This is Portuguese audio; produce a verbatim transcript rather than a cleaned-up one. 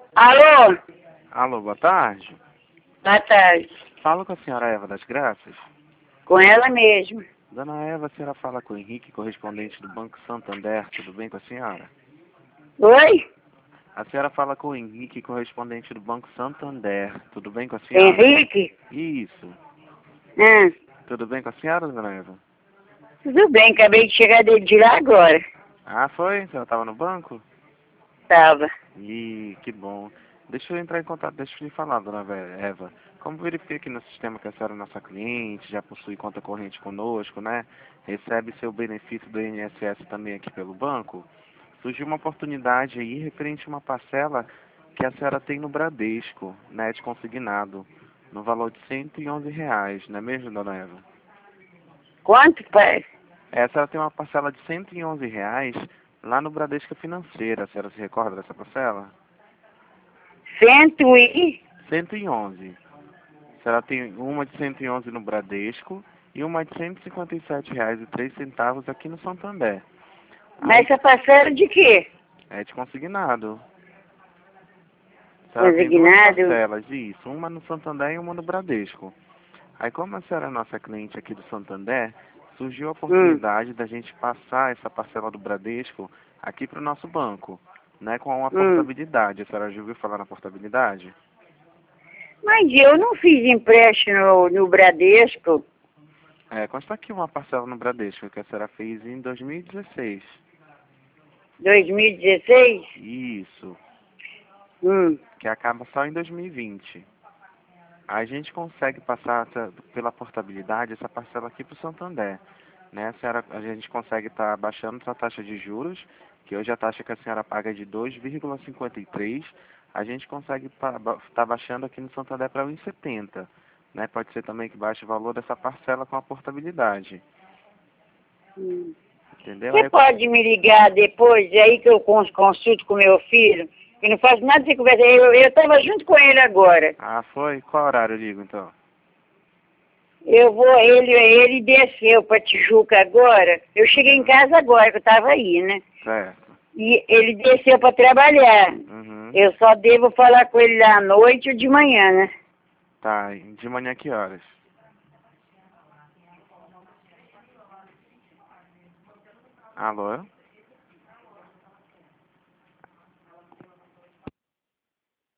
Alô? Alô, boa tarde. Boa tarde. Falo com a senhora Eva das Graças. Com ela mesmo. Dona Eva, a senhora fala com o Henrique, correspondente do Banco Santander. Tudo bem com a senhora? Oi? A senhora fala com o Henrique, correspondente do Banco Santander. Tudo bem com a senhora? Henrique? Isso. Ah, Tudo bem com a senhora, dona Eva? tudo bem, acabei de chegar dele de lá agora. Ah, foi? A senhora estava no banco? Tava. Ih, que bom. Deixa eu entrar em contato, deixa eu lhe falar, dona Eva. Como verifiquei aqui no sistema que a senhora é nossa cliente, já possui conta corrente conosco, né? Recebe seu benefício do I N S S também aqui pelo banco. Surgiu uma oportunidade aí referente a uma parcela que a senhora tem no Bradesco, né, de consignado, no valor de cento e onze reais, não é mesmo, dona Eva? Quanto, pai? É, a senhora tem uma parcela de cento e onze reais lá no Bradesco Financeira, a senhora se recorda dessa parcela? Cento e... cento e onze. A senhora tem uma de cento e onze no Bradesco e uma de cento e cinquenta e sete reais e três centavos aqui no Santander. Mas Aí, essa parcela de quê? é de consignado. A senhora tem duas Consignado? parcelas, isso, uma no Santander e uma no Bradesco. Aí, como a senhora é nossa cliente aqui do Santander, surgiu a Hum, oportunidade da gente passar essa parcela do Bradesco aqui para o nosso banco, né, com uma hum. portabilidade. A senhora já ouviu falar na portabilidade? Mas eu não fiz empréstimo no, no Bradesco. É, consta aqui uma parcela no Bradesco que a senhora fez em dois mil e dezesseis. dois mil e dezesseis? Isso, Hum. que acaba só em dois mil e vinte. A gente consegue passar essa- pela portabilidade essa parcela aqui para o Santander. Né? A, senhora, a gente consegue estar baixando essa taxa de juros, que hoje a taxa que a senhora paga é de dois vírgula cinquenta e três, a gente consegue estar baixando aqui no Santander para um vírgula setenta. Né? Pode ser também que baixe o valor dessa parcela com a portabilidade. Hum. Entendeu? Você Aí, pode me ligar depois, aí que eu cons- consulto com meu filho? Eu não faço nada sem conversa. Eu estava junto com ele agora. ah, foi? Qual horário eu ligo então? Eu vou, ele, ele desceu para Tijuca agora. Eu cheguei em Uhum. casa agora, que eu estava aí, né? Certo. E ele desceu para trabalhar. Uhum. Eu só devo falar com ele lá à noite ou de manhã, né? Tá, de manhã que horas? Alô?